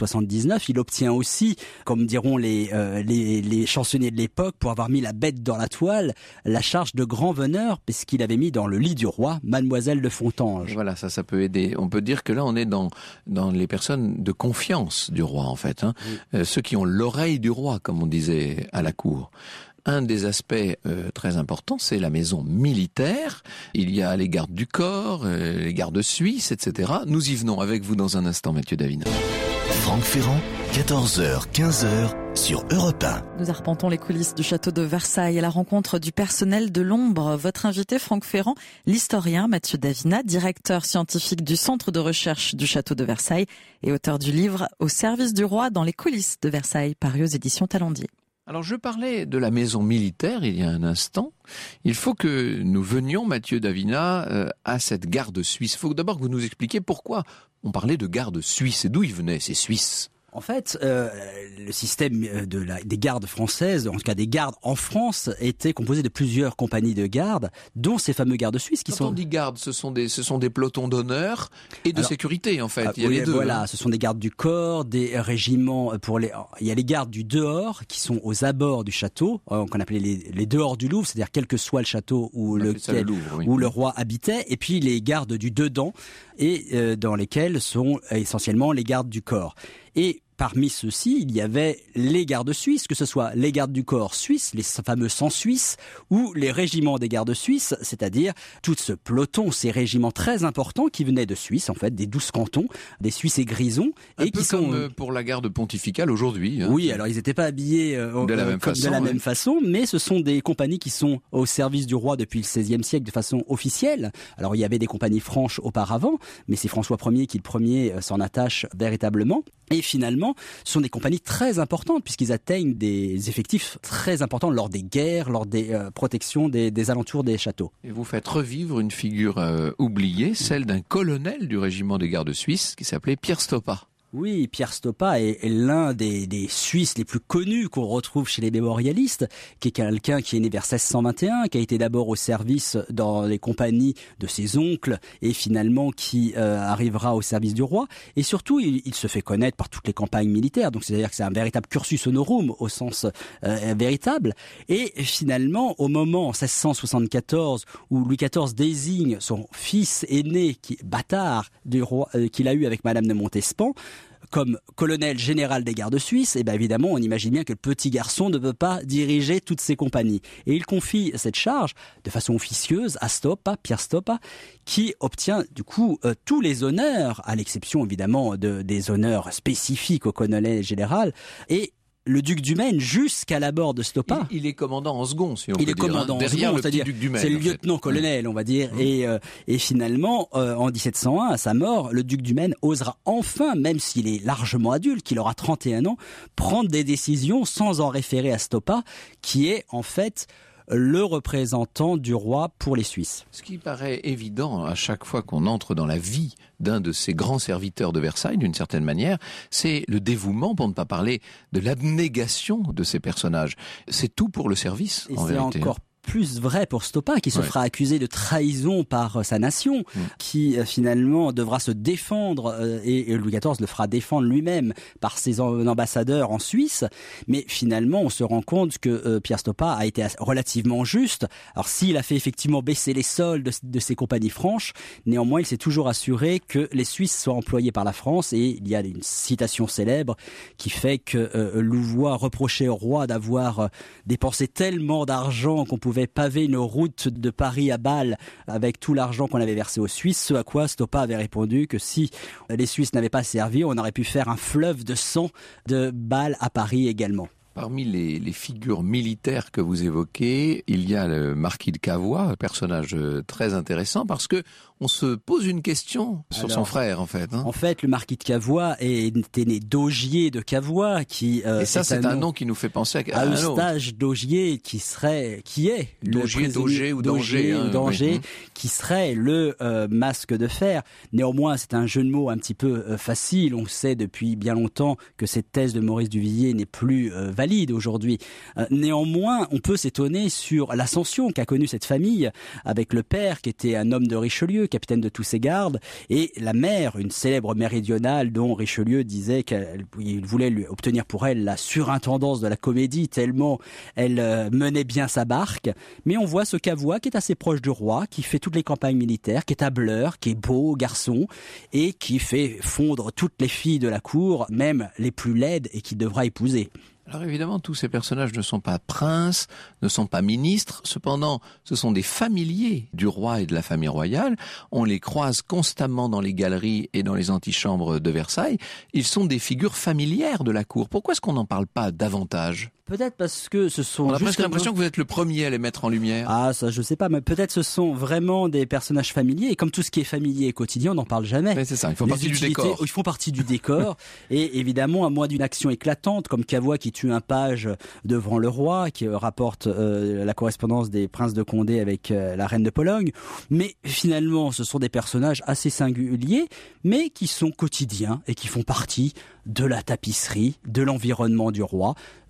1679, il obtient aussi, comme diront les chansonniers de l'époque, pour avoir mis la bête dans la toile, la charge de grand veneur, puisqu'il avait mis dans le lit du roi Mademoiselle de Fontanges. Voilà, ça peut aider. On peut dire que là, on est dans les personnes de confiance du roi, en fait. Ceux qui ont l'oreille du roi, comme on disait à la cour. Un des aspects très importants, c'est la maison militaire. Il y a les gardes du corps, les gardes suisses, etc. Nous y venons avec vous dans un instant, Mathieu Davina. Franck Ferrand, 14h, 15h sur Europe 1. Nous arpentons les coulisses du château de Versailles à la rencontre du personnel de l'ombre. Votre invité, Franck Ferrand, l'historien Mathieu Davina, directeur scientifique du centre de recherche du château de Versailles et auteur du livre Au service du roi dans les coulisses de Versailles, paru aux éditions Talendier. Alors je parlais de la maison militaire il y a un instant. Il faut que nous venions, Mathieu Davina, à cette garde suisse. Il faut d'abord que vous nous expliquiez pourquoi on parlait de garde suisse et d'où ils venaient ces Suisses. En fait, le système des gardes françaises, en tout cas des gardes en France, était composé de plusieurs compagnies de gardes, dont ces fameux gardes suisses qui sont... Quand on dit gardes, ce sont des pelotons d'honneur et de sécurité, en fait. Il y a les deux. Voilà, ce sont des gardes du corps, des régiments il y a les gardes du dehors qui sont aux abords du château, qu'on appelait les dehors du Louvre, c'est-à-dire quel que soit le château où le roi habitait, et puis les gardes du dedans, et dans lesquels sont essentiellement les gardes du corps. Et parmi ceux-ci, il y avait les gardes suisses, que ce soit les gardes du corps suisses, les fameux 100 suisses, ou les régiments des gardes suisses, c'est-à-dire tout ce peloton, ces régiments très importants qui venaient de Suisse, en fait, des 12 cantons, des Suisses et Grisons. Et qui sont comme pour la garde pontificale aujourd'hui. Hein. Oui, alors ils n'étaient pas habillés de la même façon, mais ce sont des compagnies qui sont au service du roi depuis le XVIe siècle de façon officielle. Alors il y avait des compagnies franches auparavant, mais c'est François Ier qui, le premier, s'en attache véritablement. Et finalement, ce sont des compagnies très importantes puisqu'ils atteignent des effectifs très importants lors des guerres, lors des protections des alentours des châteaux. Et vous faites revivre une figure oubliée, celle d'un colonel du régiment des gardes suisses qui s'appelait Pierre Stoppa. Oui, Pierre Stoppa est l'un des Suisses les plus connus qu'on retrouve chez les mémorialistes, qui est quelqu'un qui est né vers 1621, qui a été d'abord au service dans les compagnies de ses oncles et finalement qui arrivera au service du roi. Et surtout, il se fait connaître par toutes les campagnes militaires, donc c'est-à-dire que c'est un véritable cursus honorum au sens véritable. Et finalement, au moment en 1674 où Louis XIV désigne son fils aîné, bâtard du roi, qu'il a eu avec Madame de Montespan, comme colonel général des gardes suisses, et bien évidemment, on imagine bien que le petit garçon ne peut pas diriger toutes ces compagnies. Et il confie cette charge de façon officieuse à Stoppa, Pierre Stoppa, qui obtient du coup tous les honneurs, à l'exception évidemment des honneurs spécifiques au colonel général, et le duc du Maine jusqu'à la mort de Stoppa. Il est commandant en second, si on peut dire. Il est commandant en derrière second, le petit duc du Maine. C'est le lieutenant-colonel, on va dire. Et finalement, en 1701, à sa mort, le duc du Maine osera enfin, même s'il est largement adulte, qu'il aura 31 ans, prendre des décisions sans en référer à Stoppa, qui est en fait le représentant du roi pour les Suisses. Ce qui paraît évident à chaque fois qu'on entre dans la vie d'un de ces grands serviteurs de Versailles, d'une certaine manière, c'est le dévouement, pour ne pas parler de l'abnégation de ces personnages. C'est tout pour le service, et en vérité. C'est encore plus vrai pour Stoppa, qui se fera accuser de trahison par sa nation, qui finalement devra se défendre, et Louis XIV le fera défendre lui-même par ses ambassadeurs en Suisse. Mais finalement, on se rend compte que Pierre Stoppa a été relativement juste. Alors s'il a fait effectivement baisser les soldes de ses compagnies franches, néanmoins il s'est toujours assuré que les Suisses soient employés par la France, et il y a une citation célèbre qui fait que Louvois reprochait au roi d'avoir dépensé tellement d'argent qu'on pouvait paver une route de Paris à Bâle avec tout l'argent qu'on avait versé aux Suisses, ce à quoi Stoppa avait répondu que si les Suisses n'avaient pas servi, on aurait pu faire un fleuve de sang de Bâle à Paris également. Parmi les figures militaires que vous évoquez, il y a le marquis de Cavois, un personnage très intéressant parce que on se pose une question sur son frère en fait. En fait, le marquis de Cavois était né d'Augier de Cavois, qui et ça c'est un nom qui nous fait penser à Eustache d'Augier, qui est d'Augier ou d'Angers, qui serait le masque de fer. Néanmoins, c'est un jeu de mots un petit peu facile. On sait depuis bien longtemps que cette thèse de Maurice Duvivier n'est plus valide aujourd'hui. Néanmoins, on peut s'étonner sur l'ascension qu'a connue cette famille, avec le père qui était un homme de Richelieu, capitaine de tous ses gardes, et la mère, une célèbre méridionale dont Richelieu disait qu'il voulait lui obtenir pour elle la surintendance de la comédie tellement elle menait bien sa barque. Mais on voit ce Cavois qui est assez proche du roi, qui fait toutes les campagnes militaires, qui est tableur, qui est beau garçon et qui fait fondre toutes les filles de la cour, même les plus laides, et qui devra épouser. Alors évidemment, tous ces personnages ne sont pas princes, ne sont pas ministres. Cependant, ce sont des familiers du roi et de la famille royale. On les croise constamment dans les galeries et dans les antichambres de Versailles. Ils sont des figures familières de la cour. Pourquoi est-ce qu'on n'en parle pas davantage ? Peut-être parce que ce sont... On a presque l'impression que vous êtes le premier à les mettre en lumière. Ah, ça, je sais pas, mais peut-être ce sont vraiment des personnages familiers. Et comme tout ce qui est familier et quotidien, on n'en parle jamais. Mais c'est ça, ils font partie du décor. Ils font partie du décor. Et évidemment, à moins d'une action éclatante, comme Cavois qui tue un page devant le roi, qui rapporte la correspondance des princes de Condé avec la reine de Pologne. Mais finalement, ce sont des personnages assez singuliers, mais qui sont quotidiens et qui font partie de la tapisserie, de l'environnement du roi. Ils n'ont pas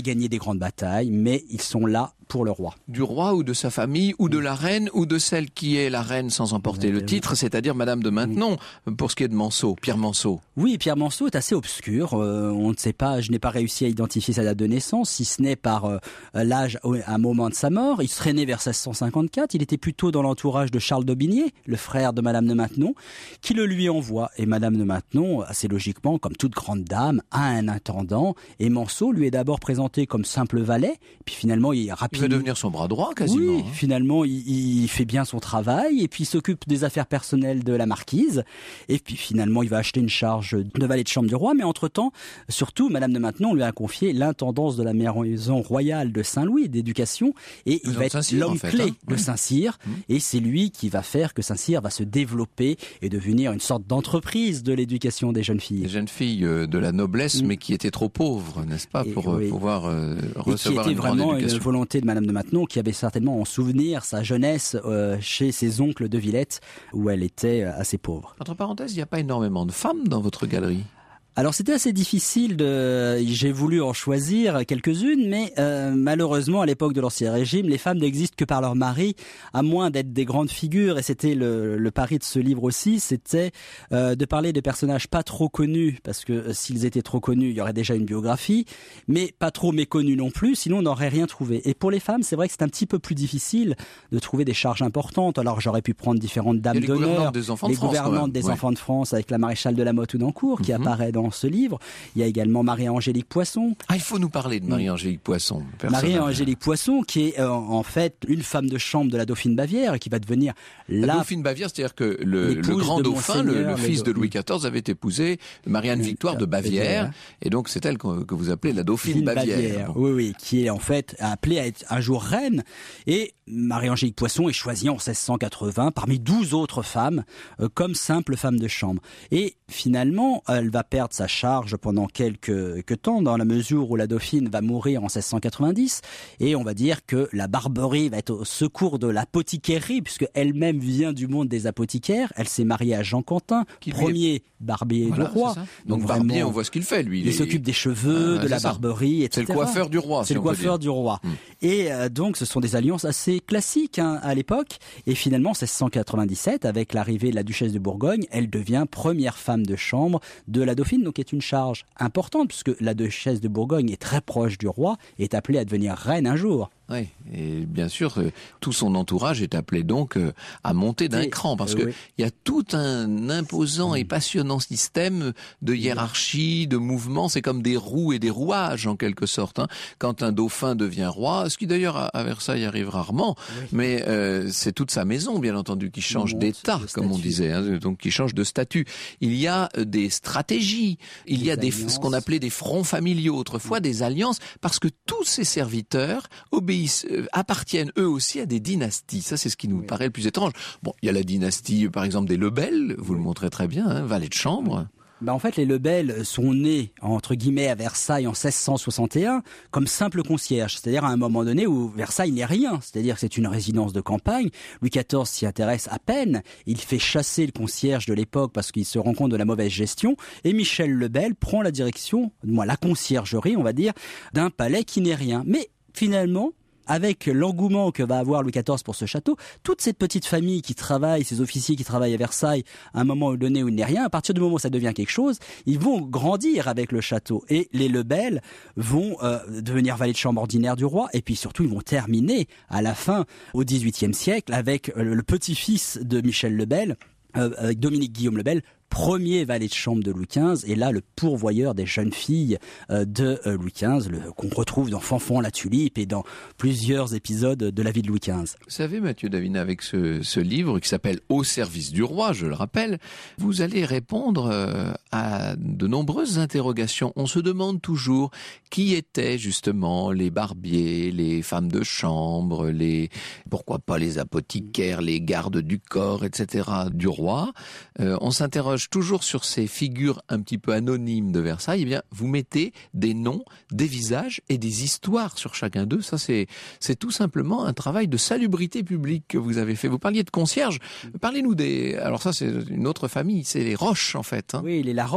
gagner des grandes batailles, mais ils sont là pour le roi. Du roi ou de sa famille, ou de la reine, ou de celle qui est la reine sans emporter le titre, c'est-à-dire Madame de Maintenon, pour ce qui est de Manceau, Pierre Manceau. Oui, Pierre Manceau est assez obscur. On ne sait pas, je n'ai pas réussi à identifier sa date de naissance, si ce n'est par l'âge à un moment de sa mort. Il serait né vers 1654. Il était plutôt dans l'entourage de Charles d'Aubigné, le frère de Madame de Maintenon, qui le lui envoie. Et Madame de Maintenon, assez logiquement, comme toute grande dame, a un intendant. Et Manceau lui est d'abord présenté comme simple valet. Puis finalement, il va devenir son bras droit quasiment. Oui, finalement, il fait bien son travail et puis il s'occupe des affaires personnelles de la marquise. Et puis finalement, il va acheter une charge de valet de chambre du roi. Mais entre-temps, surtout, Madame de Maintenon lui a confié l'intendance de la maison royale de Saint-Louis d'éducation. Et il va être l'homme clé de Saint-Cyr. Et c'est lui qui va faire que Saint-Cyr va se développer et devenir une sorte d'entreprise de l'éducation des jeunes filles. Des jeunes filles de la noblesse, mais qui étaient trop pauvres, n'est-ce pas, pour pouvoir recevoir une grande éducation. Une volonté de Madame de Maintenon, qui avait certainement en souvenir sa jeunesse chez ses oncles de Villette, où elle était assez pauvre. Entre parenthèses, il n'y a pas énormément de femmes dans votre galerie. Alors c'était assez difficile j'ai voulu en choisir quelques-unes, mais malheureusement à l'époque de l'Ancien Régime, les femmes n'existent que par leur mari, à moins d'être des grandes figures, et c'était le pari de ce livre aussi, c'était de parler de personnages pas trop connus, parce que s'ils étaient trop connus, il y aurait déjà une biographie, mais pas trop méconnus non plus, sinon on n'aurait rien trouvé. Et pour les femmes, c'est vrai que c'est un petit peu plus difficile de trouver des charges importantes. Alors j'aurais pu prendre différentes dames d'honneur, les gouvernantes des enfants de France, avec la maréchale de la Motte Houdancourt qui apparaît dans ce livre. Il y a également Marie-Angélique Poisson. Ah, il faut nous parler de Marie-Angélique Poisson. Marie-Angélique Poisson, qui est en fait une femme de chambre de la dauphine Bavière et qui va devenir la dauphine Bavière, c'est-à-dire que le grand dauphin, le fils de Louis XIV, avait épousé Marianne Victoire de Bavière, et donc c'est elle que vous appelez la dauphine Bavière. Bon. Oui, qui est en fait appelée à être un jour reine. Et Marie-Angélique Poisson est choisie en 1680 parmi 12 autres femmes comme simple femme de chambre. Et finalement, elle va perdre sa charge pendant quelques temps, dans la mesure où la dauphine va mourir en 1690, et on va dire que la Barberie va être au secours de l'apothicaire, puisque elle-même vient du monde des apothicaires. Elle s'est mariée à Jean Quentin, premier barbier du roi. Donc Barbier, on voit ce qu'il fait, lui. Il s'occupe des cheveux, de la barberie, etc. C'est le coiffeur du roi. C'est le coiffeur du roi. Et donc, ce sont des alliances assez classiques à l'époque. Et finalement, 1697, avec l'arrivée de la duchesse de Bourgogne, elle devient première femme de chambre de la dauphine, donc est une charge importante, puisque la duchesse de Bourgogne est très proche du roi et est appelée à devenir reine un jour. Oui, et bien sûr, tout son entourage est appelé donc à monter d'un cran, parce que il y a tout un imposant et passionnant système de hiérarchie, de mouvement. C'est comme des roues et des rouages en quelque sorte. Quand un dauphin devient roi, ce qui d'ailleurs à Versailles arrive rarement, mais c'est toute sa maison, bien entendu, qui change d'état, comme on disait, donc qui change de statut. Il y a des stratégies, il y a ce qu'on appelait des fronts familiaux autrefois, des alliances, parce que tous ces serviteurs appartiennent eux aussi à des dynasties. Ça, c'est ce qui nous paraît le plus étrange. Bon, il y a la dynastie, par exemple, des Lebel, vous le montrez très bien, valet de chambre. En fait, les Lebel sont nés, entre guillemets, à Versailles en 1661, comme simples concierges. C'est-à-dire à un moment donné où Versailles n'est rien. C'est-à-dire que c'est une résidence de campagne. Louis XIV s'y intéresse à peine. Il fait chasser le concierge de l'époque parce qu'il se rend compte de la mauvaise gestion. Et Michel Lebel prend la direction, la conciergerie, on va dire, d'un palais qui n'est rien. Mais finalement, avec l'engouement que va avoir Louis XIV pour ce château, toute cette petite famille qui travaille, ces officiers qui travaillent à Versailles, à un moment donné où il n'est rien, à partir du moment où ça devient quelque chose, ils vont grandir avec le château. Et les Lebel vont devenir valets de chambre ordinaire du roi, et puis surtout ils vont terminer à la fin, au XVIIIe siècle, avec le petit-fils de Michel Lebel, Dominique Guillaume Lebel, premier valet de chambre de Louis XV, et là le pourvoyeur des jeunes filles de Louis XV, qu'on retrouve dans Fanfan la Tulipe et dans plusieurs épisodes de la vie de Louis XV. Vous savez, Mathieu Davina, avec ce livre qui s'appelle Au service du roi, je le rappelle, vous allez répondre à de nombreuses interrogations. On se demande toujours qui étaient justement les barbiers, les femmes de chambre, pourquoi pas les apothicaires, les gardes du corps, etc. du roi. On s'interroge toujours sur ces figures un petit peu anonymes de Versailles. Eh bien, vous mettez des noms, des visages et des histoires sur chacun d'eux. Ça, c'est tout simplement un travail de salubrité publique que vous avez fait. Vous parliez de concierges. Parlez-nous alors ça, c'est une autre famille. C'est les Roches, en fait. Oui, les Laroche. Les Laroche,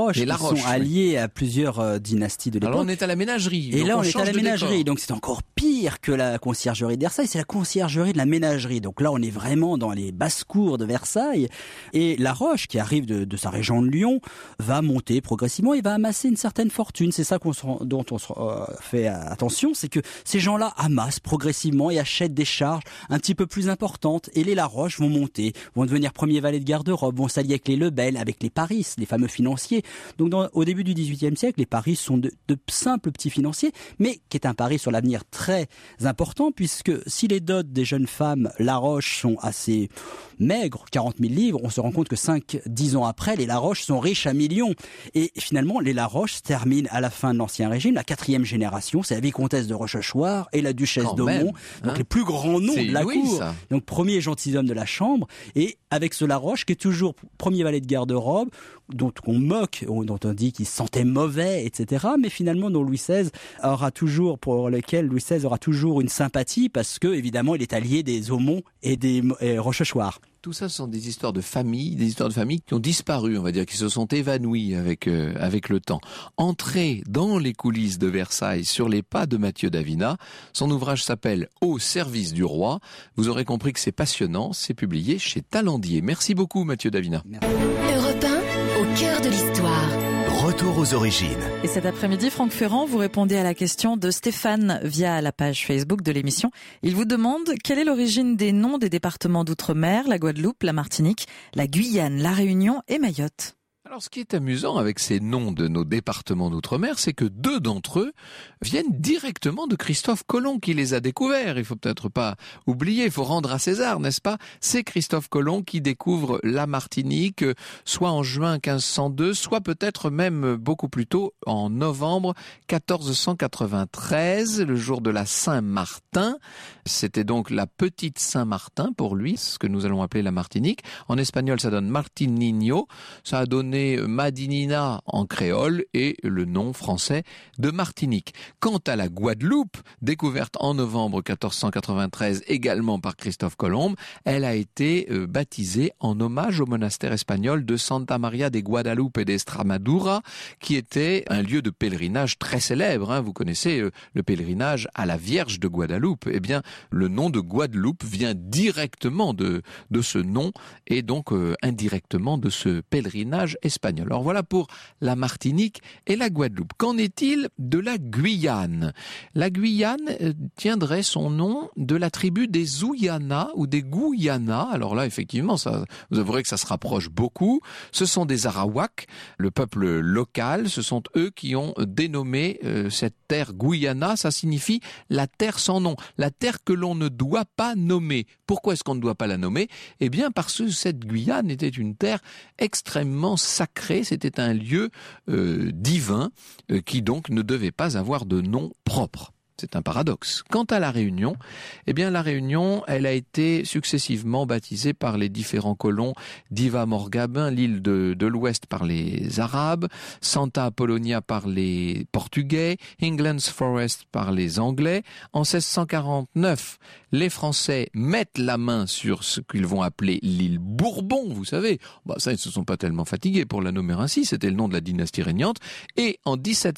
sont alliés à plusieurs dynasties de l'époque. Alors on est à la ménagerie. Et là, on est à la ménagerie. Donc c'est encore pire que la conciergerie de Versailles. C'est la conciergerie de la ménagerie. Donc là, on est vraiment dans les basses-cours de Versailles. Et La Roche, qui arrive de sa région de Lyon, va monter progressivement et va amasser une certaine fortune. C'est ça dont on se fait attention. C'est que ces gens-là amassent progressivement et achètent des charges un petit peu plus importantes. Et les La Roche vont monter, vont devenir premiers valets de garde-robe, vont s'allier avec les Lebel, avec les Paris, les fameux financiers. Donc au début du XVIIIe siècle, les Paris sont de simples petits financiers, mais qui est un pari sur l'avenir très important, puisque si les dots des jeunes femmes La Roche sont assez maigres, 40 000 livres, on se rend compte que 5-10 ans après, les La Roche sont riches à millions. Et finalement, les La Roche se terminent à la fin de l'Ancien Régime, la 4e génération, c'est la vicomtesse de Rochechouart et la duchesse d'Aumont, donc les plus grands noms de la cour. Ça. Donc premier gentilhomme de la chambre, et avec ce La Roche qui est toujours premier valet de garde-robe, dont on moque, dont on dit qu'il sentait mauvais, etc. Mais finalement, dont pour lequel Louis XVI aura toujours une sympathie, parce que évidemment, il est allié des Aumont et des Rochechouart. Tout ça, ce sont des histoires de famille, qui ont disparu, on va dire, qui se sont évanouies avec le temps. Entrée dans les coulisses de Versailles sur les pas de Mathieu d'Avina. Son ouvrage s'appelle Au service du roi. Vous aurez compris que c'est passionnant. C'est publié chez Talandier. Merci beaucoup, Mathieu d'Avina. Europe 1, au cœur de l'histoire. Retour aux origines. Et cet après-midi, Franck Ferrand, vous répondez à la question de Stéphane via la page Facebook de l'émission. Il vous demande quelle est l'origine des noms des départements d'outre-mer, la Guadeloupe, la Martinique, la Guyane, la Réunion et Mayotte. Alors, ce qui est amusant avec ces noms de nos départements d'outre-mer, c'est que 2 d'entre eux viennent directement de Christophe Colomb qui les a découverts. Il faut peut-être pas oublier, il faut rendre à César, n'est-ce pas? C'est Christophe Colomb qui découvre la Martinique, soit en juin 1502, soit peut-être même beaucoup plus tôt, en novembre 1493, le jour de la Saint-Martin. C'était donc la petite Saint-Martin pour lui, ce que nous allons appeler la Martinique. En espagnol, ça donne Martininho. Ça a donné Madinina en créole et le nom français de Martinique. Quant à la Guadeloupe, découverte en novembre 1493 également par Christophe Colomb, elle a été baptisée en hommage au monastère espagnol de Santa Maria de Guadalupe de Extremadura, qui était un lieu de pèlerinage très célèbre. Vous connaissez le pèlerinage à la Vierge de Guadeloupe. Eh bien, le nom de Guadeloupe vient directement de ce nom et donc indirectement de ce pèlerinage espagnol. Alors voilà pour la Martinique et la Guadeloupe. Qu'en est-il de la Guyane? La Guyane tiendrait son nom de la tribu des Zuyana ou des Guyana. Alors là, effectivement, vous avouerez que ça se rapproche beaucoup. Ce sont des Arawaks, le peuple local. Ce sont eux qui ont dénommé cette terre Guyana. Ça signifie la terre sans nom, la terre que l'on ne doit pas nommer. Pourquoi est-ce qu'on ne doit pas la nommer? Eh bien, parce que cette Guyane était une terre extrêmement sacré, c'était un lieu divin qui donc ne devait pas avoir de nom propre. C'est un paradoxe. Quant à la Réunion, eh bien la Réunion, elle a été successivement baptisée par les différents colons d'Iva Morgabin, l'île de l'Ouest par les Arabes, Santa Apollonia par les Portugais, England's Forest par les Anglais. En 1649, les Français mettent la main sur ce qu'ils vont appeler l'île Bourbon, vous savez. Ça, ils ne se sont pas tellement fatigués pour la nommer ainsi, c'était le nom de la dynastie régnante. Et en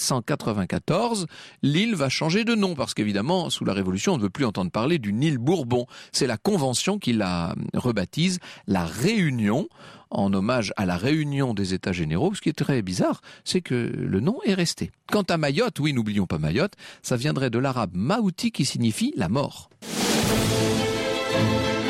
1794, l'île va changer de nom, parce qu'évidemment, sous la Révolution, on ne veut plus entendre parler d'une île Bourbon. C'est la Convention qui la rebaptise la Réunion, en hommage à la réunion des États généraux. Ce qui est très bizarre, c'est que le nom est resté. Quant à Mayotte, oui, n'oublions pas Mayotte, ça viendrait de l'arabe maouti qui signifie la mort.